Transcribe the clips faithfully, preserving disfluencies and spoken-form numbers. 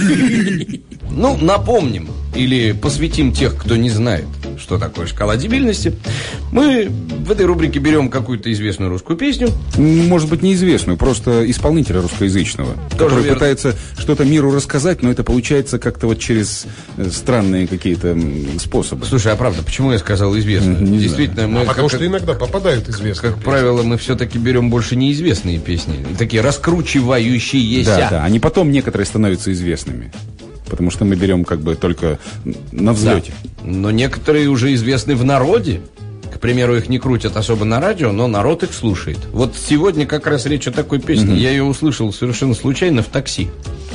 Ну, напомним или посвятим тех, кто не знает, что такое шкала дебильности. Мы в этой рубрике берем какую-то известную русскую песню. Может быть, неизвестную, просто исполнителя русскоязычного, Тоже который верно. пытается что-то миру рассказать, но это получается как-то вот через странные какие-то способы. Слушай, а правда, почему я сказал известную? Не Действительно, мы, А потому как, что иногда попадают известные как песни. правило, мы все-таки берем больше неизвестные песни. Такие раскручивающиеся. Да, да, они потом некоторые становятся известными. Потому что мы берем как бы только на взлете. Да. Но некоторые уже известны в народе. К примеру, их не крутят особо на радио, но народ их слушает. Вот сегодня как раз речь о такой песне. Mm-hmm. Я ее услышал совершенно случайно в такси.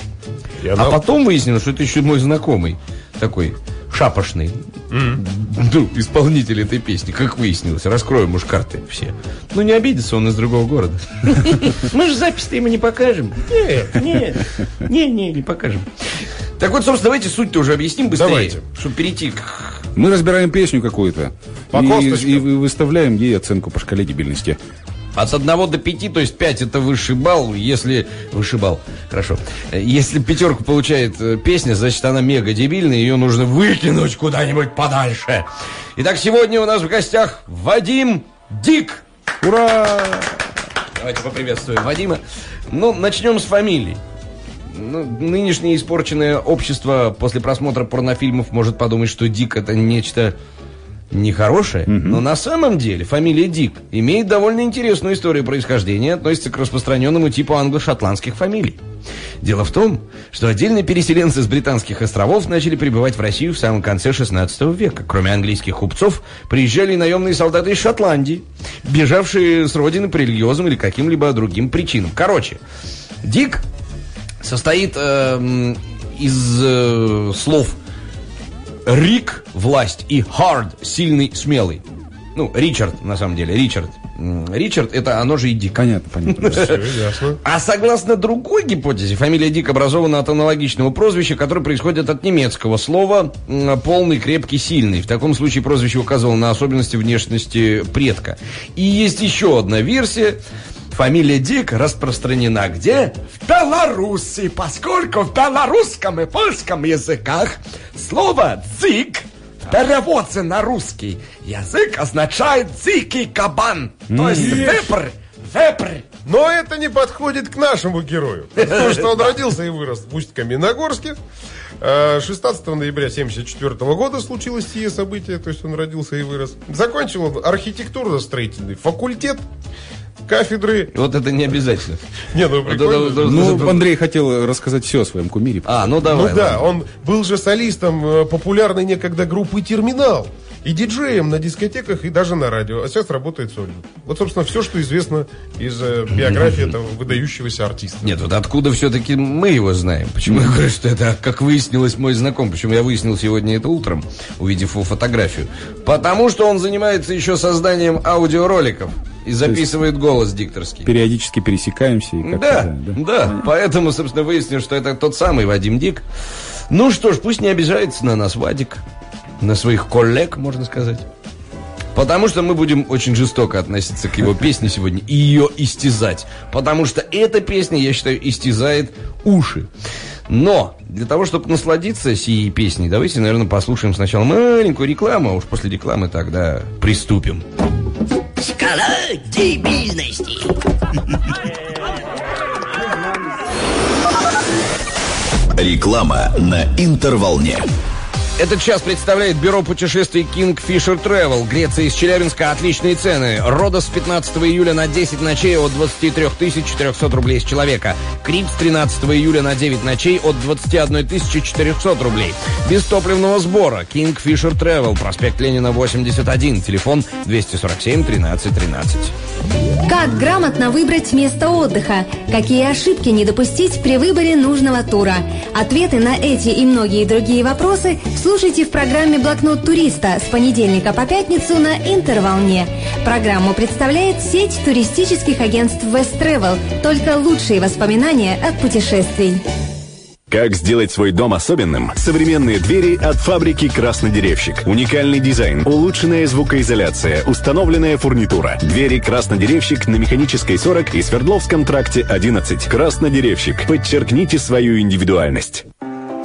И она... А потом выяснилось, что это еще мой знакомый. Такой шапошный. Mm-hmm. Ну, исполнитель этой песни. Как выяснилось. Раскроем уж карты все. Ну, не обидится, он из другого города. Мы же запись-то ему не покажем. Нет, нет, нет, нет, не покажем. Так вот, собственно, давайте суть-то уже объясним быстрее, давайте. Чтобы перейти к... Мы разбираем песню какую-то по и, и выставляем ей оценку по шкале дебильности. От одного до пяти, то есть пять это высший балл, если... Высший балл, хорошо. Если пятерку получает песня, значит она мега дебильная, ее нужно выкинуть куда-нибудь подальше. Итак, сегодня у нас в гостях Вадим Дик. Ура! Давайте поприветствуем Вадима. Ну, начнем с фамилии. Ну, нынешнее испорченное общество после просмотра порнофильмов может подумать, что Дик это нечто нехорошее. Mm-hmm. Но на самом деле фамилия Дик имеет довольно интересную историю происхождения, относится к распространенному типу англо-шотландских фамилий. Дело в том, что отдельные переселенцы с британских островов начали прибывать в Россию в самом конце шестнадцатого века. Кроме английских купцов, приезжали и наемные солдаты из Шотландии, бежавшие с родины по религиозным или каким-либо другим причинам. Короче, Дик состоит э, из э, слов «рик» – власть и «hard» – сильный, смелый. Ну, Ричард, на самом деле, Ричард. Ричард – это оно же и Дик. Понятно, понятно. Все, ясно. А согласно другой гипотезе, фамилия Дик образована от аналогичного прозвища, которое происходит от немецкого слова «полный, крепкий, сильный». В таком случае прозвище указывало на особенности внешности предка. И есть еще одна версия. Фамилия Дик распространена где? В Беларуси, поскольку в белорусском и польском языках слово «дзик» в переводе на русский язык означает «дикий кабан», то есть «вепрь», «вепрь». Но это не подходит к нашему герою, потому что он родился и вырос в Усть-Каменогорске. шестнадцатого ноября семьдесят четвёртого года случилось сие событие, то есть он родился и вырос. Закончил он архитектурно-строительный факультет, кафедры. Вот это не обязательно. Не, ну прикольно. Ну, Андрей хотел рассказать все о своем кумире. А, ну давай. Ну да, он был же солистом популярной некогда группы «Терминал». И диджеем на дискотеках, и даже на радио. А сейчас работает сольно. Вот, собственно, все, что известно из э, биографии этого выдающегося артиста. Нет, вот откуда все-таки мы его знаем? Почему я говорю, что это, как выяснилось, мой знакомый? Почему я выяснил сегодня это утром, увидев его фотографию? Потому что он занимается еще созданием аудиороликов и записывает голос дикторский. Периодически пересекаемся. И да, да, да. Поэтому, собственно, выяснил, что это тот самый Вадим Дик. Ну что ж, пусть не обижается на нас Вадик. На своих коллег, можно сказать. Потому что мы будем очень жестоко относиться к его песне сегодня и ее истязать. Потому что эта песня, я считаю, истязает уши. Но для того, чтобы насладиться сией песней, давайте, наверное, послушаем сначала маленькую рекламу, а уж после рекламы тогда приступим. Шкала дебильности. Реклама на Интерволне. Этот час представляет бюро путешествий Kingfisher Travel. Греция из Челябинска. Отличные цены. Родос с пятнадцатого июля на десять ночей от двадцати трёх тысяч четырёхсот рублей с человека. Крит с тринадцатого июля на девять ночей от двадцати одной тысячи четырёхсот рублей. Без топливного сбора. Kingfisher Travel. Проспект Ленина, восемьдесят один. Телефон двести сорок семь тринадцать тринадцать. Как грамотно выбрать место отдыха? Какие ошибки не допустить при выборе нужного тура? Ответы на эти и многие другие вопросы слушайте в программе «Блокнот туриста» с понедельника по пятницу на Интерволне. Программу представляет сеть туристических агентств West Travel. Только лучшие воспоминания от путешествий. Как сделать свой дом особенным? Современные двери от фабрики «Краснодеревщик». Уникальный дизайн, улучшенная звукоизоляция, установленная фурнитура. Двери «Краснодеревщик» на Механической сорок и Свердловском тракте одиннадцать. «Краснодеревщик». Подчеркните свою индивидуальность.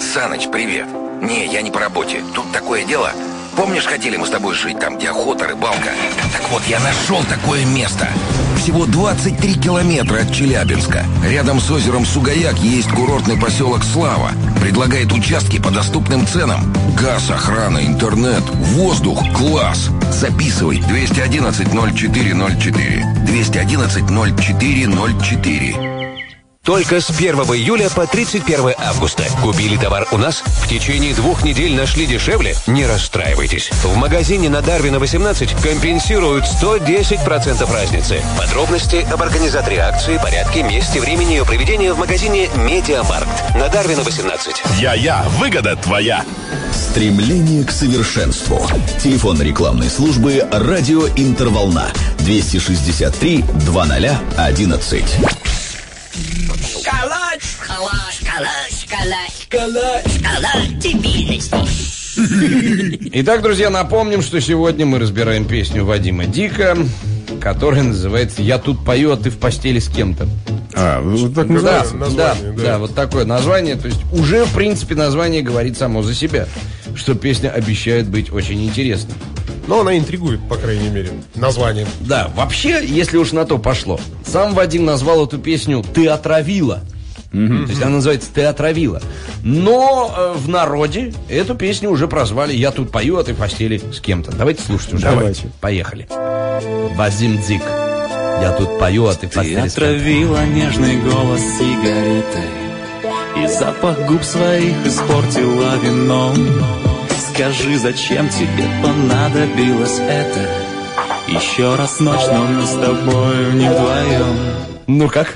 Саныч, привет. Не, я не по работе. Тут такое дело. Помнишь, хотели мы с тобой жить там, где охота, рыбалка? Так вот, я нашел такое место. Всего двадцать три километра от Челябинска. Рядом с озером Сугаяк есть курортный поселок Слава. Предлагает участки по доступным ценам. Газ, охрана, интернет, воздух, класс. Записывай. двести одиннадцать ноль четыре ноль четыре. двести одиннадцать ноль четыре ноль четыре. Только с первого июля по тридцать первое августа. Купили товар у нас? В течение двух недель нашли дешевле? Не расстраивайтесь. В магазине на Дарвина восемнадцать компенсируют сто десять процентов разницы. Подробности об организаторе акции, порядке, месте, времени ее проведения в магазине Медиамаркт. На Дарвина восемнадцать. Я-я, выгода твоя. Стремление к совершенству. Телефон рекламной службы «Радио Интерволна». двести шестьдесят три двадцать одиннадцать. Шкала, шкала, шкала, шкала, шкала, шкала дебильности. Итак, друзья, напомним, что сегодня мы разбираем песню Вадима Дика, которая называется «Я тут пою, а ты в постели с кем-то». А, вот так Да, называется? да, название, да, да. вот такое название. То есть уже, в принципе, название говорит само за себя, что песня обещает быть очень интересной. Но она интригует, по крайней мере, названием. Да, вообще, если уж на то пошло, сам Вадим назвал эту песню «Ты отравила». То есть она называется «Ты отравила». Но э, в народе эту песню уже прозвали «Я тут пою, а ты в постели с кем-то». Давайте слушать уже. Давайте. Поехали. Вадим Дик. Я тут пою, а ты в Ты постели с кем-то. отравила нежный голос сигаретой, и запах губ своих испортила вином. Скажи, зачем тебе понадобилось это? Еще раз ночь, но мы с тобой не вдвоем. Ну как?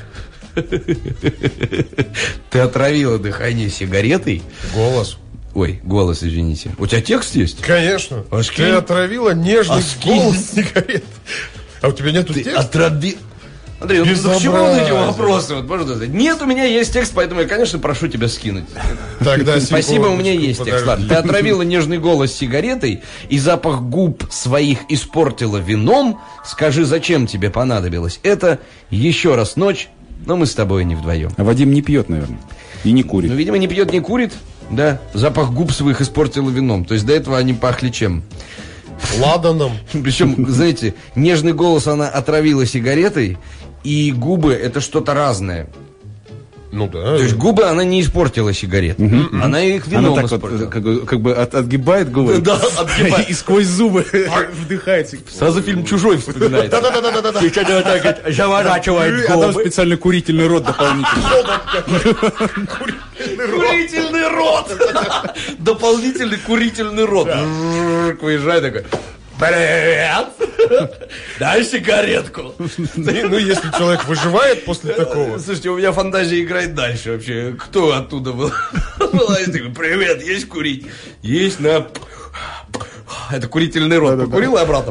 Ты отравила дыхание сигаретой? Голос. Ой, голос, извините. У тебя текст есть? Конечно. А Ты скинь. отравила нежный А скинь. голос сигарет. А у тебя нету Ты текста? отрави... Андрей, ну к чему вот эти Безобразие. вопросы? Вот, можно сказать. Нет, у меня есть текст, поэтому я, конечно, прошу тебя скинуть. Тогда Спасибо, у меня секундочку, есть текст. подожди. Ладно. Ты отравила нежный голос сигаретой, и запах губ своих испортила вином. Скажи, зачем тебе понадобилось это? Еще раз ночь, но мы с тобой не вдвоем. А Вадим не пьет, наверное. И не курит. Ну, видимо, не пьет, не курит. Да, запах губ своих испортила вином. То есть до этого они пахли чем? Ладаном. Причем, знаете, нежный голос она отравила сигаретой, и губы это что-то разное. Ну да. То есть губы она не испортила сигарет. Она их Она вином так вот, испортила. как, бы- как бы от- отгибает губы. Да, отгибает. И сквозь зубы вдыхает. Сразу фильм «Чужой» вспоминается. Да-да-да-да-да. И что-то вот так вот заворачивает А там губы. специально курительный рот дополнительный. Курительный рот! Дополнительный курительный рот. Выезжай такой. Привет! Дай сигаретку. Ну, если человек выживает после такого. Слушайте, у меня фантазия играет дальше вообще. Кто оттуда был? Вылазит такой, привет, есть курить? Есть, на... Это курительный рот. Покурил и обратно.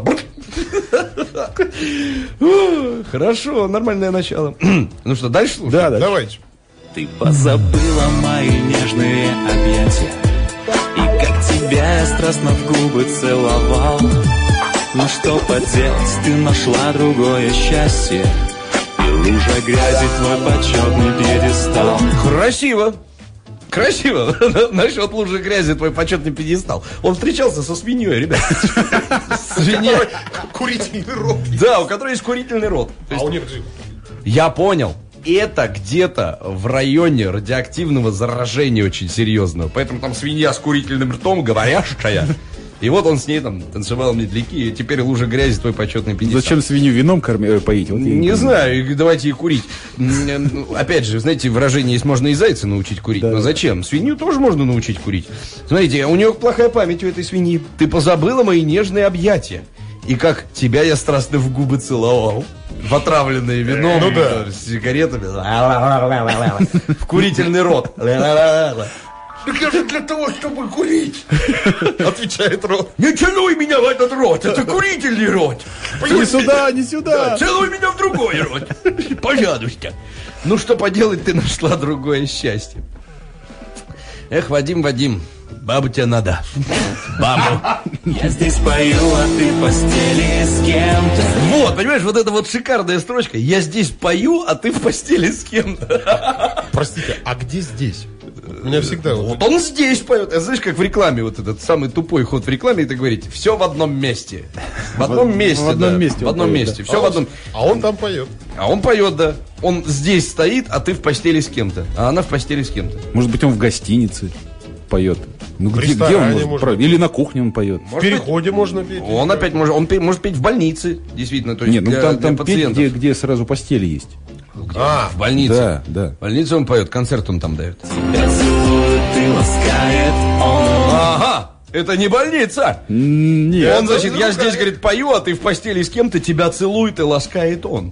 Хорошо, нормальное начало. Ну что, дальше слушай? Да, да. Давайте. Ты позабыла мои нежные объятия, и как тебя я страстно в губы целовал. Но что поделать, ты нашла другое счастье, и лужа грязи твой почетный пьедестал. Красиво. Красиво. Насчет лужи грязи твой почетный пьедестал. Он встречался со свиньей, ребят. Свинья. Курительный рот. Да, у которой есть курительный рот. А у них же... Я понял. Это где-то в районе радиоактивного заражения очень серьезного. Поэтому там свинья с курительным ртом, говорящая. И вот он с ней там танцевал медляки, и теперь лужа грязи твой почетный пьедестал. Зачем свинью вином корми- поить? Вот я Не понимаю. знаю, и давайте и курить. М, ну, Опять же, знаете, выражение есть, можно и зайца научить курить. Да. Но зачем? Свинью тоже можно научить курить. Смотрите, у нее плохая память у этой свиньи. Ты позабыла мои нежные объятия. И как тебя я страстно в губы целовал. В отравленное вином, Ну да. с сигаретами. В курительный рот. Это же для того, чтобы курить. Отвечает рот. Не целуй меня в этот рот, это курительный рот. Не сюда, не сюда. Целуй меня в другой рот. Пожалуйста. Ну что поделать, ты нашла другое счастье. Эх, Вадим, Вадим, бабу тебе надо. Бабу. Я здесь пою, а ты в постели с кем-то. Вот, понимаешь, вот это вот шикарная строчка. Я здесь пою, а ты в постели с кем-то. Простите, а где здесь? У меня всегда вот он здесь поет. А знаешь, как в рекламе, вот этот самый тупой ход в рекламе, это говорить, все в одном месте. В одном месте, в одном да. месте. В одном поет, месте. да. Все а в он, одном. А он там поет. А он поет, да. Он здесь стоит, а ты в постели с кем-то. А она в постели с кем-то. Может быть, он в гостинице поет. Ну, где, где он ресторане может? может Про- Или на кухне он поет. В переходе можно петь. Он опять может, он пе- может петь в больнице, действительно, то есть Нет, ну для, там, для там петь, пациентов. где, где сразу постели есть. А, В больнице. Да, да. В больнице он поет, концерт он там дает. Тебя целует и ласкает он. Ага, это не больница. М, Нет. Он, значит, я здесь, говорит, пою, а ты в постели с кем-то, тебя целует и ласкает он.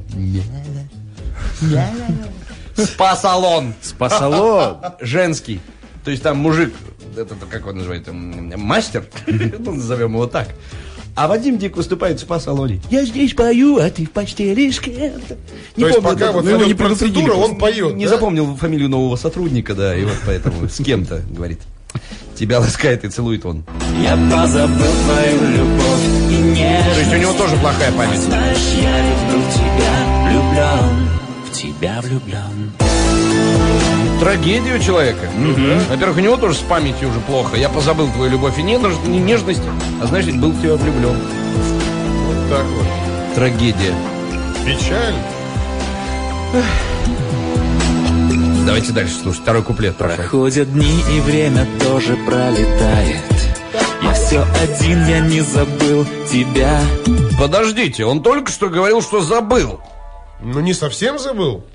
Спа-салон. Спа-салон. Женский. То есть там мужик, это как его называют, м, мастер, ну, назовем его так. А Вадим Дик выступает в спа-салоне. Я здесь пою, а ты в постели с кем-то. то есть пока вот ну, его идет не предупредили процедура, просто. он поет, Не да? запомнил фамилию нового сотрудника, да, и вот поэтому с кем-то, говорит. Тебя ласкает и целует он. Я позабыл твою любовь и нежность. То есть у него тоже плохая память. Знаешь, я люблю тебя, влюблен, в тебя влюблен. Трагедия у человека. Во-первых, у него тоже с памятью уже плохо. Я позабыл твою любовь и нежность, не нежность, а значит, был в тебя влюблен. Вот так вот. Трагедия. Печаль. Давайте дальше слушать. Второй куплет. проходит. Проходят дни и время тоже пролетает. Я все один, я не забыл тебя. Подождите, он только что говорил, что забыл. Ну, не совсем забыл.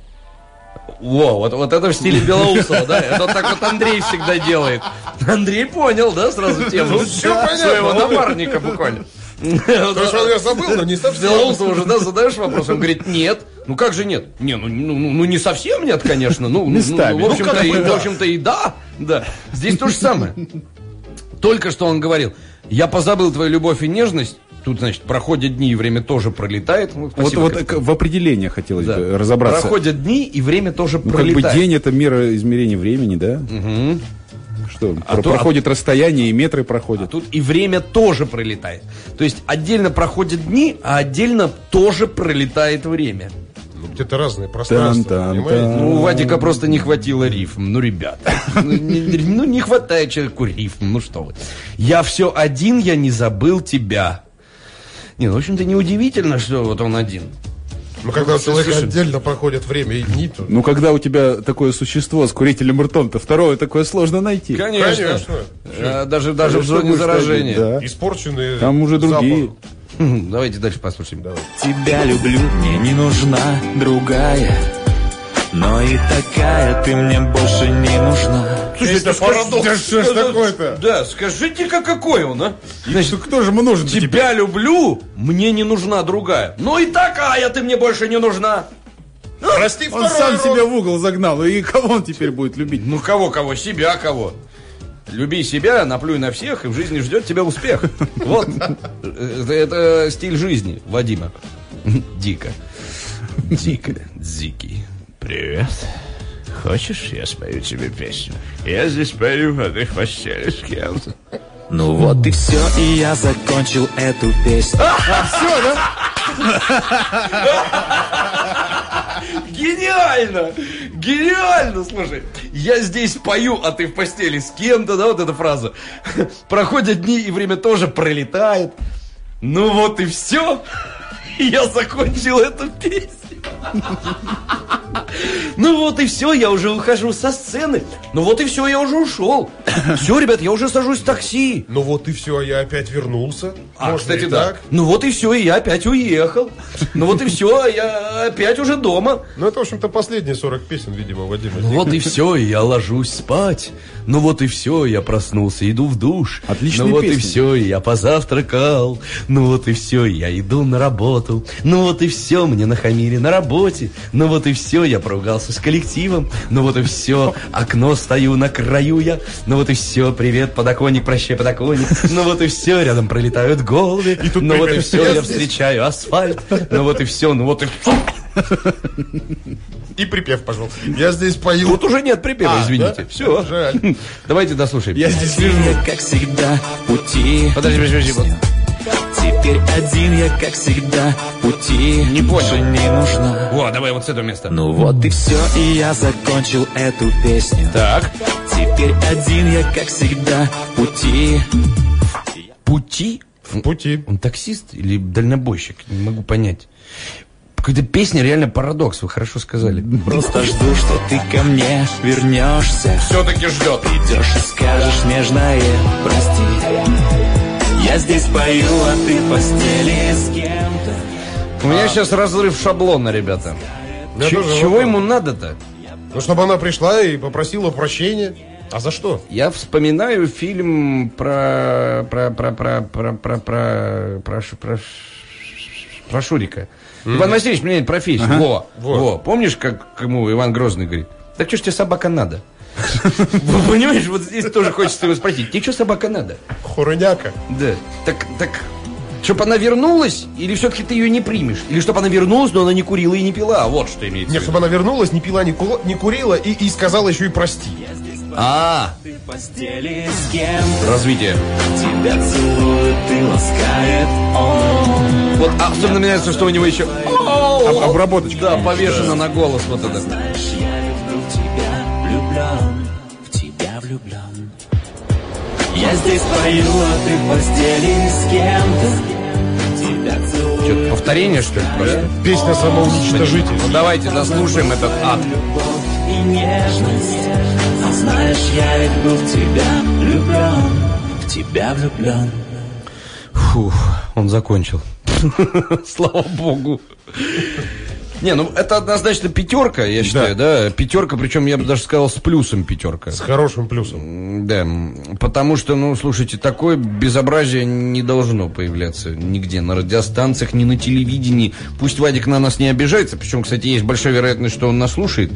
Во, вот, вот это в стиле Белоусова, да? Это вот так вот Андрей всегда делает. Андрей понял, да, сразу тему Ну, всё понятно. своего напарника буквально. То есть он я забыл, но не совсем. Белоусова уже, да, задаешь вопрос, он говорит, нет. Ну как же нет? Не, ну, ну, ну, ну, не совсем нет, конечно. Ну, ну, Местами. ну, в общем-то, Ну, как и, бы в да. общем-то и да. Да. Здесь то же самое. Только что он говорил, я позабыл твою любовь и нежность. Тут, значит, проходят дни, и время тоже пролетает. Ну, Вот, спасибо, вот Костя. в определении хотелось Да. бы разобраться. Проходят дни, и время тоже Ну, как пролетает. бы день — это мера измерения времени, да? Что, А про- то- проходит расстояние, и метры А проходят. тут и время тоже пролетает. То есть отдельно проходят дни, а отдельно тоже пролетает время. Ну, где-то разные пространства, Там-там-там. понимаете? Ну, у Вадика просто не хватило рифм. Ну, ребята, ну не, ну, не хватает человеку рифм. Ну, что вы. Я все один, я не забыл тебя. Не, ну, в общем-то, неудивительно, что вот он один. Ну, когда у человека Слушай, отдельно проходят время и дни, то... Ну, когда у тебя такое существо с курительным ртом, то второе такое сложно найти. Конечно. Конечно. А, даже даже в Что зоне будешь заражения. ставить? Да. Испорченные Там уже другие. запахом. Хм, Давайте дальше послушаем. Давай. Тебя люблю, мне не нужна другая. Но и такая ты мне больше не нужна. Это парадокс. Да что ж такое-то? Да, скажите-ка, какой он, а? Значит, Кто же ему нужен? тебя люблю, мне не нужна другая. Ну и такая ты мне больше не нужна. Расти Он второй сам род. себя в угол загнал. И кого он теперь будет любить? Ну кого, кого? Себя кого? Люби себя, наплюй на всех, и в жизни ждет тебя успех. Вот. Это, это стиль жизни Вадима. Дико. Дико. Дикий. Привет. Хочешь, я спою тебе песню? Я здесь пою, а ты в постели с кем-то. Ну вот и все, и я закончил эту песню. Гениально! Гениально, слушай. Я здесь пою, а ты в постели с кем-то, да, вот эта фраза. Проходят дни, и время тоже пролетает. Ну вот и все. Я закончил эту песню. Ну вот и все, я уже ухожу со сцены. Ну вот и все, я уже ушел. Все, ребят, я уже сажусь в такси. Ну вот и все, я опять вернулся. А, Можно кстати, и да. так. Ну вот и все, и я опять уехал. Ну вот и все, я опять уже дома. Ну это, в общем-то, последние сорок песен, видимо, Вадима. Ну вот и все, и я ложусь спать. Ну вот и все, я проснулся, иду в душ. Отличные Ну вот и песни. все, я позавтракал. Ну вот и все, я иду на работу. Ну вот и все, мне нахамили на работе. Ну вот и все, я поругался с коллективом. Ну вот и все, окно стою на краю я. Ну вот и все, привет, подоконник, прощай, подоконник. Ну вот и все, рядом пролетают голуби. Ну вот и все, я встречаю асфальт. Ну вот и все, ну вот и все. И припев, пожалуйста. Я здесь пою. Тут уже нет припева, А, извините. да? Все. Жаль. Давайте дослушаем. Я здесь лежу, как всегда, в пути. Подожди, подожди, подожди. Теперь один я, как всегда, в пути. Не понял. Больше не нужна. Во, давай вот с этого места. Ну вот и все, и я закончил эту песню. Так. Теперь один я, как всегда, в пути. Пути? В пути. Он таксист или дальнобойщик? Не могу понять. Какая-то песня реально парадокс, вы хорошо сказали. Просто жду, что ты ко мне вернешься. Все-таки ждет. Придешь и скажешь нежное прости. Я здесь пою, а ты в постели с кем-то. У меня а. сейчас разрыв шаблона, ребята. Ч- чего вопрос. Ему надо-то? Ну, чтобы она пришла и попросила прощения. А за что? Я вспоминаю фильм про про про про про про про про, про, про Шурика. Mm-hmm. Иван Васильевич меняет профессию. Ага. Во, во. Во. Помнишь, как ему Иван Грозный говорит? Так что ж тебе собака надо? Понимаешь, вот здесь тоже хочется его спросить. Тебе что собака надо? Хуруняка. Да. Так, так, чтоб она вернулась, или все-таки ты ее не примешь? Или чтоб она вернулась, но она не курила и не пила? Вот что имеется. Нет, чтобы она вернулась, не пила, не, ку- не курила и, и сказала еще и прости. А, развитие. Тебя целует и ласкает он. Вот особенно мне нравится, что у него еще Об, обработочка. Да, повешено на голос вот это. Знаешь, я люблю тебя, влюблен, в тебя влюблен. Я здесь пою, а ты в постели с кем-то. Тебя целует. Что-то повторение, что ли, просто? Песня самоуничтожитель. Ну давайте дослушаем этот ад. И нежность. А знаешь, я ведь был в тебя влюблен, в тебя влюблен. Фух, он закончил. Слава богу. Не, ну это однозначно пятерка, я считаю, да. да? Пятерка, причем я бы даже сказал с плюсом пятерка. С хорошим плюсом. Да, потому что, ну, слушайте, такое безобразие не должно появляться нигде, на радиостанциях, ни на телевидении. Пусть Вадик на нас не обижается, причем, кстати, есть большая вероятность, что он нас слушает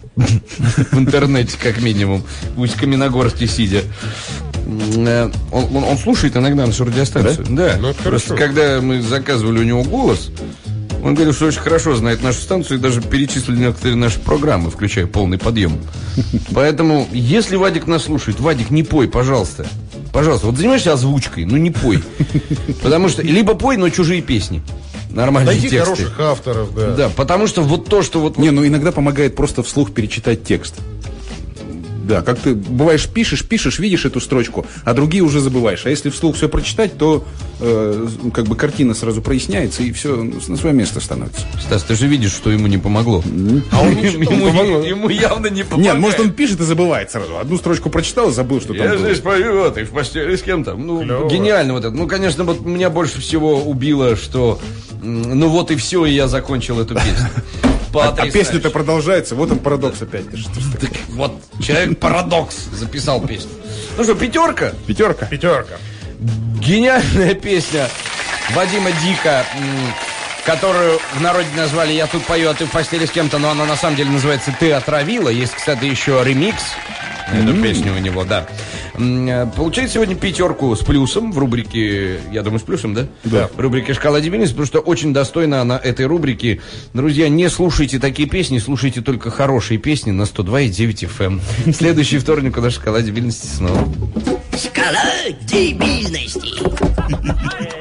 в интернете, как минимум, пусть в Каменогорске сидя. Он, он, он слушает иногда нашу радиостанцию. Да? Да. Ну, просто когда мы заказывали у него голос, он говорил, что очень хорошо знает нашу станцию и даже перечислили некоторые наши программы, включая полный подъем. Поэтому, если Вадик нас слушает, Вадик, не пой, пожалуйста. Пожалуйста, вот занимаешься озвучкой, ну не пой. Потому что, либо пой, но чужие песни. Нормальные найди тексты. Хороших авторов, да. Да, потому что вот то, что вот... Не, ну иногда помогает просто вслух перечитать текст. Да, как ты бываешь, пишешь, пишешь, видишь эту строчку, а другие уже забываешь. А если вслух все прочитать, то э, как бы картина сразу проясняется, и все на свое место становится. Стас, ты же видишь, что ему не помогло. А он ему явно не помогает. Нет, может, он пишет и забывает сразу. Одну строчку прочитал, забыл, что там Я было. здесь пою, а ты в постели с кем-то. Ну, гениально вот это. Ну, конечно, вот меня больше всего убило, что ну вот и все, и я закончил эту песню. А, а песня-то продолжается, вот он парадокс опять. Так, вот, человек-парадокс записал песню. Ну что, пятерка? Пятерка. Пятерка. Гениальная песня Вадима Дика, которую в народе назвали «Я тут пою, а ты в постели с кем-то», но она на самом деле называется «Ты отравила». Есть, кстати, еще ремикс на эту mm-hmm. песню у него, да. Получает сегодня пятерку с плюсом в рубрике, я думаю, с плюсом, да? Да. В рубрике «Шкала дебильности», потому что очень достойно она этой рубрики. Друзья, не слушайте такие песни, слушайте только хорошие песни на сто два и девять эф эм. Следующий вторник у нас «Шкала дебильности» снова. Шкала дебильности.